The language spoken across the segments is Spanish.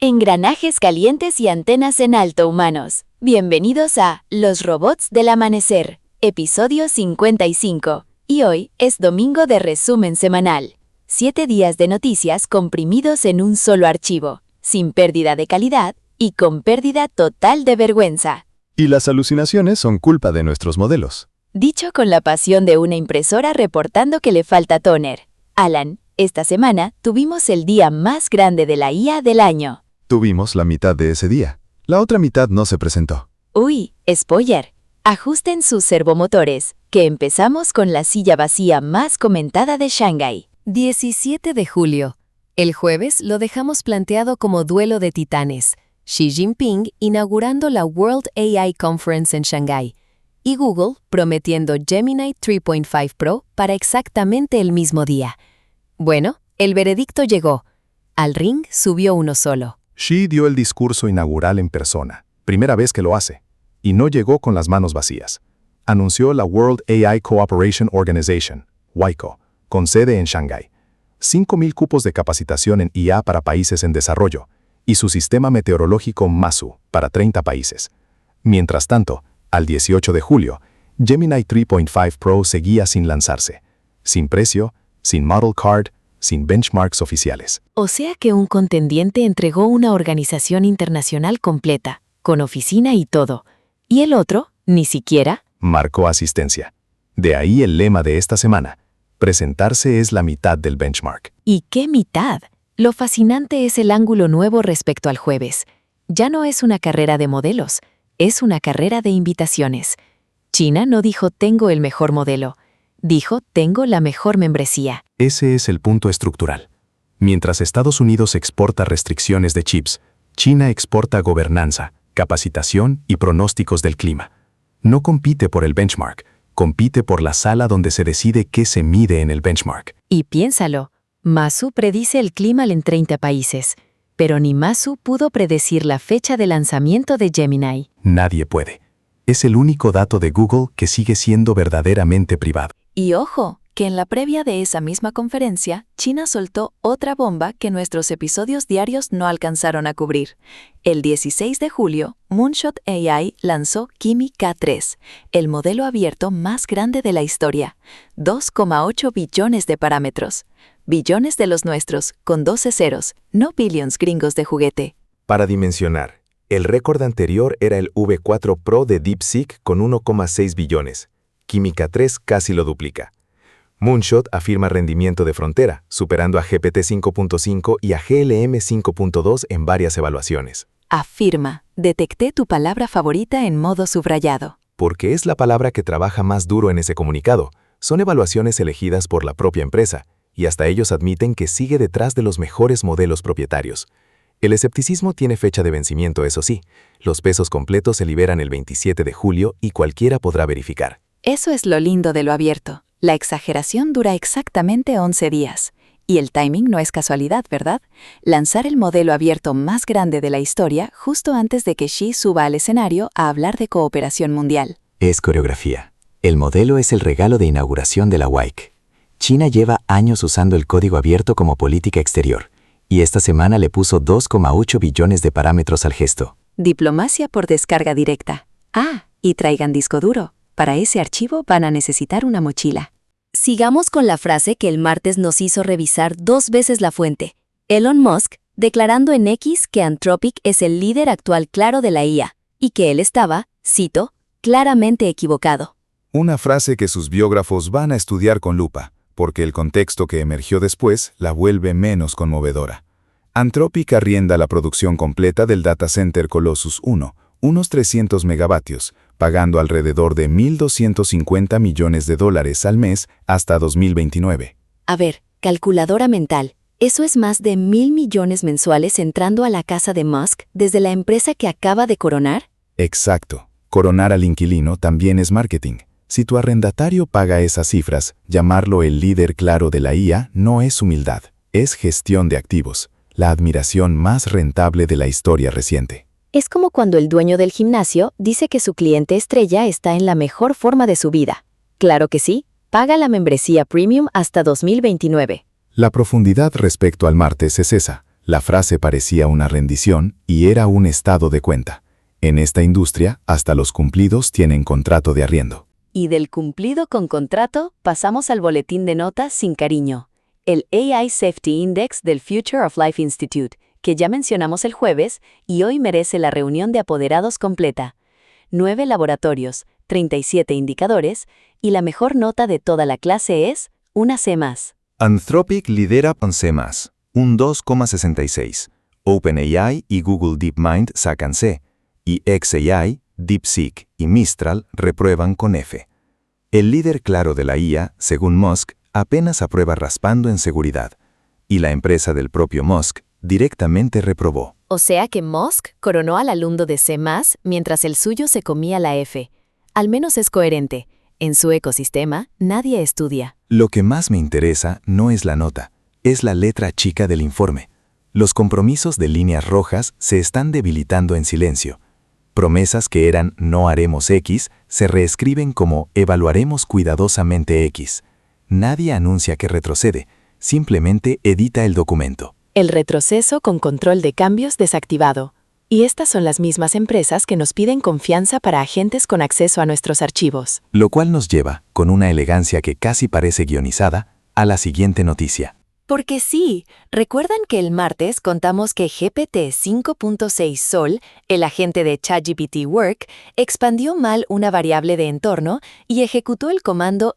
Engranajes calientes y antenas en alto humanos. Bienvenidos a Los Robots del Amanecer, episodio 55. Y hoy es domingo de resumen semanal. 7 días de noticias comprimidos en un solo archivo, sin pérdida de calidad y con pérdida total de vergüenza. Y las alucinaciones son culpa de nuestros modelos. Dicho con la pasión de una impresora reportando que le falta tóner. Alan, esta semana tuvimos el día más grande de la IA del año. Tuvimos la mitad de ese día. La otra mitad no se presentó. Uy, spoiler. Ajusten sus servomotores, que empezamos con la silla vacía más comentada de Shanghái. 17 de julio. El jueves lo dejamos planteado como duelo de titanes. Xi Jinping inaugurando la World AI Conference en Shanghái y Google prometiendo Gemini 3.5 Pro para exactamente el mismo día. Bueno, el veredicto llegó. Al ring subió uno solo. Xi dio el discurso inaugural en persona, primera vez que lo hace, y no llegó con las manos vacías. Anunció la World AI Cooperation Organization, WAICO, con sede en Shanghái, 5.000 cupos de capacitación en IA para países en desarrollo, y su sistema meteorológico MASU para 30 países. Mientras tanto, al 18 de julio, Gemini 3.5 Pro seguía sin lanzarse, sin precio, sin model card, sin benchmarks oficiales. O sea que un contendiente entregó una organización internacional completa, con oficina y todo, y el otro, ni siquiera, marcó asistencia. De ahí el lema de esta semana: presentarse es la mitad del benchmark. ¿Y qué mitad? Lo fascinante es el ángulo nuevo respecto al jueves. Ya no es una carrera de modelos, es una carrera de invitaciones. China no dijo tengo el mejor modelo, dijo tengo la mejor membresía. Ese es el punto estructural. Mientras Estados Unidos exporta restricciones de chips, China exporta gobernanza, capacitación y pronósticos del clima. No compite por el benchmark, compite por la sala donde se decide qué se mide en el benchmark. Y piénsalo, MASU predice el clima en 30 países, pero ni MASU pudo predecir la fecha de lanzamiento de Gemini. Nadie puede. Es el único dato de Google que sigue siendo verdaderamente privado. Y ojo, que en la previa de esa misma conferencia, China soltó otra bomba que nuestros episodios diarios no alcanzaron a cubrir. El 16 de julio, Moonshot AI lanzó Kimi K3, el modelo abierto más grande de la historia. 2,8 billones de parámetros. Billones de los nuestros, con 12 ceros, no billions gringos de juguete. Para dimensionar, el récord anterior era el V4 Pro de DeepSeek con 1,6 billones. Kimi K3 casi lo duplica. Moonshot afirma rendimiento de frontera, superando a GPT 5.5 y a GLM 5.2 en varias evaluaciones. Afirma, detecté tu palabra favorita en modo subrayado. Porque es la palabra que trabaja más duro en ese comunicado. Son evaluaciones elegidas por la propia empresa, y hasta ellos admiten que sigue detrás de los mejores modelos propietarios. El escepticismo tiene fecha de vencimiento, eso sí. Los pesos completos se liberan el 27 de julio y cualquiera podrá verificar. Eso es lo lindo de lo abierto. La exageración dura exactamente 11 días. Y el timing no es casualidad, ¿verdad? Lanzar el modelo abierto más grande de la historia justo antes de que Xi suba al escenario a hablar de cooperación mundial. Es coreografía. El modelo es el regalo de inauguración de la WAIC. China lleva años usando el código abierto como política exterior, y esta semana le puso 2,8 billones de parámetros al gesto. Diplomacia por descarga directa. Ah, y traigan disco duro. Para ese archivo van a necesitar una mochila. Sigamos con la frase que el martes nos hizo revisar 2 veces la fuente. Elon Musk, declarando en X que Anthropic es el líder actual claro de la IA, y que él estaba, cito, claramente equivocado. Una frase que sus biógrafos van a estudiar con lupa, porque el contexto que emergió después la vuelve menos conmovedora. Anthropic arrienda la producción completa del data center Colossus 1, unos 300 megavatios, pagando alrededor de $1.250 millones al mes hasta 2029. A ver, calculadora mental, eso es más de 1.000 millones mensuales entrando a la casa de Musk desde la empresa que acaba de coronar. Exacto. Coronar al inquilino también es marketing. Si tu arrendatario paga esas cifras, llamarlo el líder claro de la IA no es humildad, es gestión de activos, la admiración más rentable de la historia reciente. Es como cuando el dueño del gimnasio dice que su cliente estrella está en la mejor forma de su vida. Claro que sí, paga la membresía premium hasta 2029. La profundidad respecto al martes es esa. La frase parecía una rendición y era un estado de cuenta. En esta industria, hasta los cumplidos tienen contrato de arriendo. Y del cumplido con contrato pasamos al boletín de notas sin cariño, el AI Safety Index del Future of Life Institute, que ya mencionamos el jueves y hoy merece la reunión de apoderados completa. 9 laboratorios, 37 indicadores, y la mejor nota de toda la clase es una C+. Anthropic lidera con C+, un 2,66. OpenAI y Google DeepMind sacan C, y xAI, DeepSeek y Mistral reprueban con F. El líder claro de la IA, según Musk, apenas aprueba raspando en seguridad, y la empresa del propio Musk directamente reprobó. O sea que Musk coronó al alumno de C+, mientras el suyo se comía la F. Al menos es coherente. En su ecosistema, nadie estudia. Lo que más me interesa no es la nota, es la letra chica del informe. Los compromisos de líneas rojas se están debilitando en silencio. Promesas que eran no haremos X se reescriben como evaluaremos cuidadosamente X. Nadie anuncia que retrocede, simplemente edita el documento. El retroceso con control de cambios desactivado. Y estas son las mismas empresas que nos piden confianza para agentes con acceso a nuestros archivos. Lo cual nos lleva, con una elegancia que casi parece guionizada, a la siguiente noticia. Porque sí, ¿recuerdan que el martes contamos que GPT 5.6 Sol, el agente de ChatGPT Work, expandió mal una variable de entorno y ejecutó el comando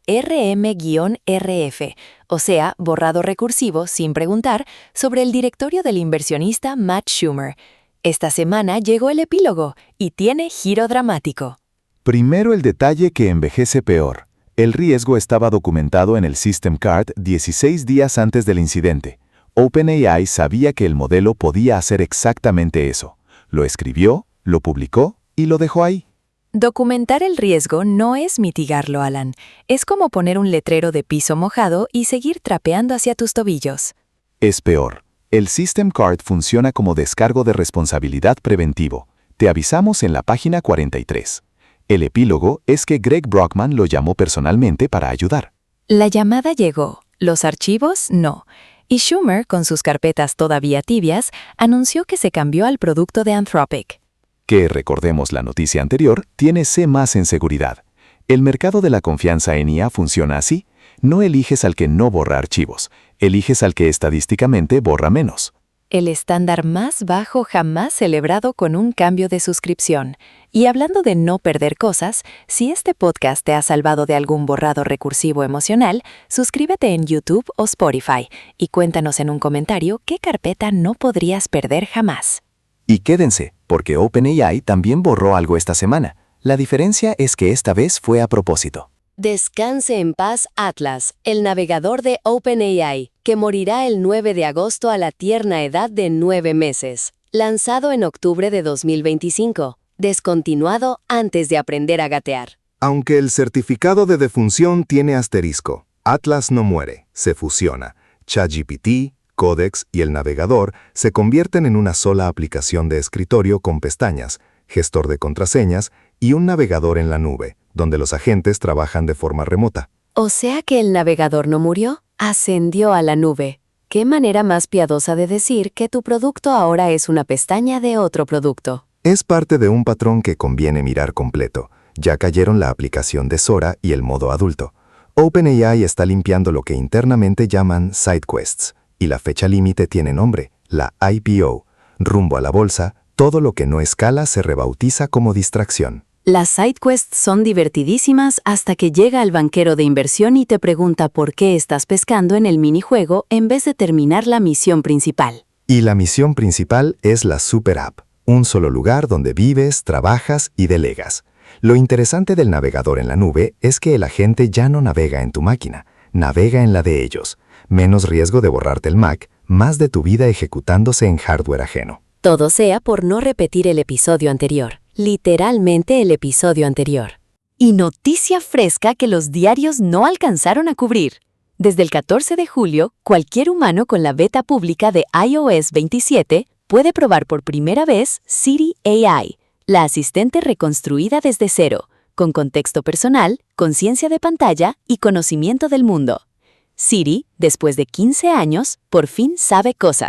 rm-rf, o sea, borrado recursivo sin preguntar, sobre el directorio del inversionista Matt Schumer? Esta semana llegó el epílogo y tiene giro dramático. Primero el detalle que envejece peor. El riesgo estaba documentado en el System Card 16 días antes del incidente. OpenAI sabía que el modelo podía hacer exactamente eso. Lo escribió, lo publicó y lo dejó ahí. Documentar el riesgo no es mitigarlo, Alan. Es como poner un letrero de piso mojado y seguir trapeando hacia tus tobillos. Es peor. El System Card funciona como descargo de responsabilidad preventivo. Te avisamos en la página 43. El epílogo es que Greg Brockman lo llamó personalmente para ayudar. La llamada llegó, los archivos no. Y Schumer, con sus carpetas todavía tibias, anunció que se cambió al producto de Anthropic. Que, recordemos la noticia anterior, tiene C+ en seguridad. El mercado de la confianza en IA funciona así. No eliges al que no borra archivos, eliges al que estadísticamente borra menos. El estándar más bajo jamás celebrado con un cambio de suscripción. Y hablando de no perder cosas, si este podcast te ha salvado de algún borrado recursivo emocional, suscríbete en YouTube o Spotify y cuéntanos en un comentario qué carpeta no podrías perder jamás. Y quédense, porque OpenAI también borró algo esta semana. La diferencia es que esta vez fue a propósito. Descanse en paz Atlas, el navegador de OpenAI, que morirá el 9 de agosto a la tierna edad de 9 meses. Lanzado en octubre de 2025, descontinuado antes de aprender a gatear. Aunque el certificado de defunción tiene asterisco, Atlas no muere, se fusiona. ChatGPT, Codex y el navegador se convierten en una sola aplicación de escritorio con pestañas, gestor de contraseñas y un navegador en la nube, donde los agentes trabajan de forma remota. O sea que el navegador no murió, ascendió a la nube. ¿Qué manera más piadosa de decir que tu producto ahora es una pestaña de otro producto? Es parte de un patrón que conviene mirar completo. Ya cayeron la aplicación de Sora y el modo adulto. OpenAI está limpiando lo que internamente llaman sidequests, y la fecha límite tiene nombre, la IPO. Rumbo a la bolsa, todo lo que no escala se rebautiza como distracción. Las sidequests son divertidísimas hasta que llega el banquero de inversión y te pregunta por qué estás pescando en el minijuego en vez de terminar la misión principal. Y la misión principal es la Super App, un solo lugar donde vives, trabajas y delegas. Lo interesante del navegador en la nube es que el agente ya no navega en tu máquina, navega en la de ellos. Menos riesgo de borrarte el Mac, más de tu vida ejecutándose en hardware ajeno. Todo sea por no repetir el episodio anterior. Literalmente el episodio anterior. Y noticia fresca que los diarios no alcanzaron a cubrir. Desde el 14 de julio, cualquier humano con la beta pública de iOS 27 puede probar por primera vez Siri AI, la asistente reconstruida desde cero, con contexto personal, conciencia de pantalla y conocimiento del mundo. Siri, después de 15 años, por fin sabe cosas.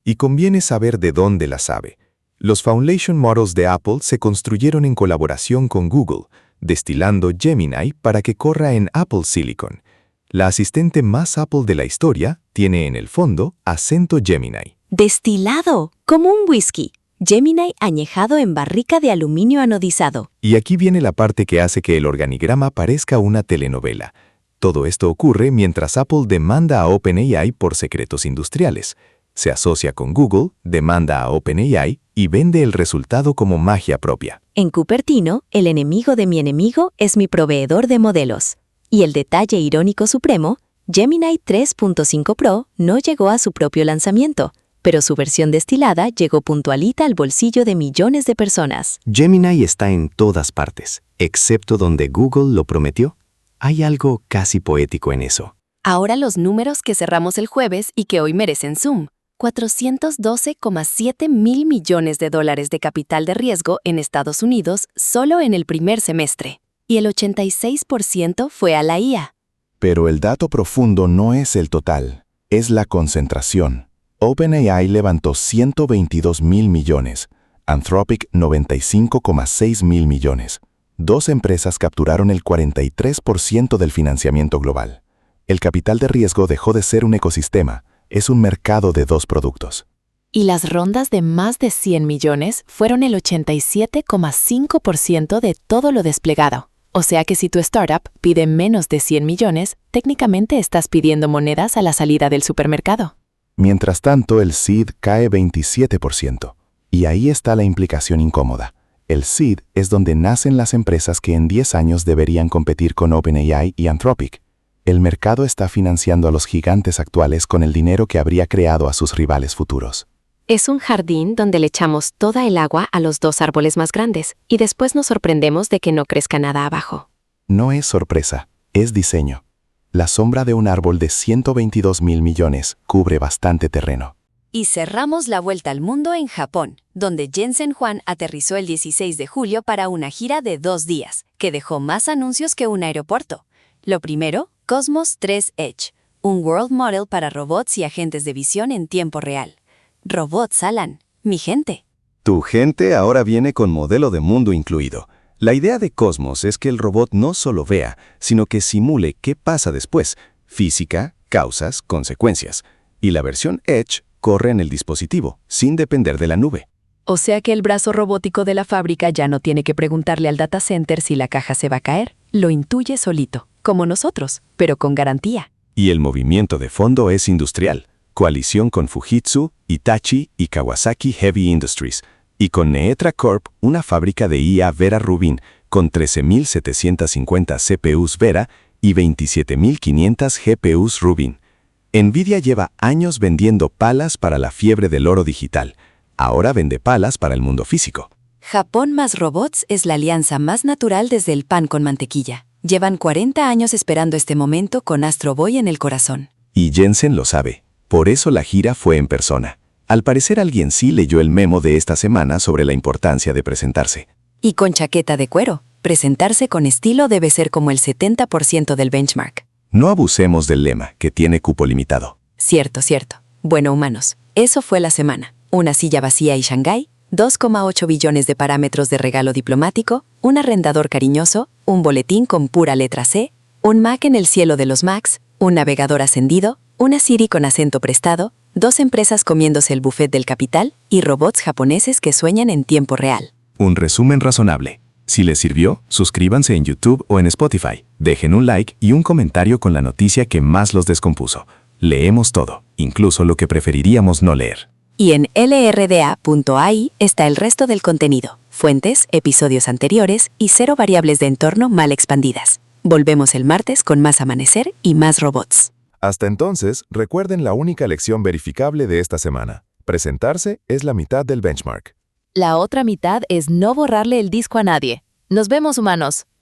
Y conviene saber de dónde la sabe. Los Foundation Models de Apple se construyeron en colaboración con Google, destilando Gemini para que corra en Apple Silicon. La asistente más Apple de la historia tiene en el fondo acento Gemini. Destilado, como un whisky. Gemini añejado en barrica de aluminio anodizado. Y aquí viene la parte que hace que el organigrama parezca una telenovela. Todo esto ocurre mientras Apple demanda a OpenAI por secretos industriales. Se asocia con Google, demanda a OpenAI y vende el resultado como magia propia. En Cupertino, el enemigo de mi enemigo es mi proveedor de modelos. Y el detalle irónico supremo, Gemini 3.5 Pro no llegó a su propio lanzamiento, pero su versión destilada llegó puntualita al bolsillo de millones de personas. Gemini está en todas partes, excepto donde Google lo prometió. Hay algo casi poético en eso. Ahora los números que cerramos el jueves y que hoy merecen zoom. 412,7 mil millones de dólares de capital de riesgo en Estados Unidos solo en el primer semestre. Y el 86% fue a la IA. Pero el dato profundo no es el total, es la concentración. OpenAI levantó 122 mil millones, Anthropic 95,6 mil millones. Dos empresas capturaron el 43% del financiamiento global. El capital de riesgo dejó de ser un ecosistema, es un mercado de dos productos. Y las rondas de más de 100 millones fueron el 87,5% de todo lo desplegado. O sea que si tu startup pide menos de 100 millones, técnicamente estás pidiendo monedas a la salida del supermercado. Mientras tanto, el seed cae 27%. Y ahí está la implicación incómoda. El seed es donde nacen las empresas que en 10 años deberían competir con OpenAI y Anthropic. El mercado está financiando a los gigantes actuales con el dinero que habría creado a sus rivales futuros. Es un jardín donde le echamos toda el agua a los dos árboles más grandes y después nos sorprendemos de que no crezca nada abajo. No es sorpresa, es diseño. La sombra de un árbol de 122 mil millones cubre bastante terreno. Y cerramos la vuelta al mundo en Japón, donde Jensen Huang aterrizó el 16 de julio para una gira de 2 días, que dejó más anuncios que un aeropuerto. Lo primero, Cosmos 3 Edge, un world model para robots y agentes de visión en tiempo real. Robots, Alan, mi gente. Tu gente ahora viene con modelo de mundo incluido. La idea de Cosmos es que el robot no solo vea, sino que simule qué pasa después, física, causas, consecuencias. Y la versión Edge corre en el dispositivo, sin depender de la nube. O sea que el brazo robótico de la fábrica ya no tiene que preguntarle al data center si la caja se va a caer. Lo intuye solito, como nosotros, pero con garantía. Y el movimiento de fondo es industrial. Coalición con Fujitsu, Hitachi y Kawasaki Heavy Industries. Y con Neetra Corp, una fábrica de IA Vera Rubin, con 13.750 CPUs Vera y 27.500 GPUs Rubin. NVIDIA lleva años vendiendo palas para la fiebre del oro digital. Ahora vende palas para el mundo físico. Japón más robots es la alianza más natural desde el pan con mantequilla. Llevan 40 años esperando este momento con Astro Boy en el corazón. Y Jensen lo sabe. Por eso la gira fue en persona. Al parecer alguien sí leyó el memo de esta semana sobre la importancia de presentarse. Y con chaqueta de cuero, presentarse con estilo debe ser como el 70% del benchmark. No abusemos del lema, que tiene cupo limitado. Cierto. Bueno, humanos, eso fue la semana. Una silla vacía y Shanghái, 2,8 billones de parámetros de regalo diplomático, un arrendador cariñoso, un boletín con pura letra C, un Mac en el cielo de los Macs, un navegador ascendido, una Siri con acento prestado, 2 empresas comiéndose el buffet del capital y robots japoneses que sueñan en tiempo real. Un resumen razonable. Si les sirvió, suscríbanse en YouTube o en Spotify. Dejen un like y un comentario con la noticia que más los descompuso. Leemos todo, incluso lo que preferiríamos no leer. Y en lrda.ai está el resto del contenido, fuentes, episodios anteriores y 0 variables de entorno mal expandidas. Volvemos el martes con más amanecer y más robots. Hasta entonces, recuerden la única lección verificable de esta semana. Presentarse es la mitad del benchmark. La otra mitad es no borrarle el disco a nadie. Nos vemos, humanos.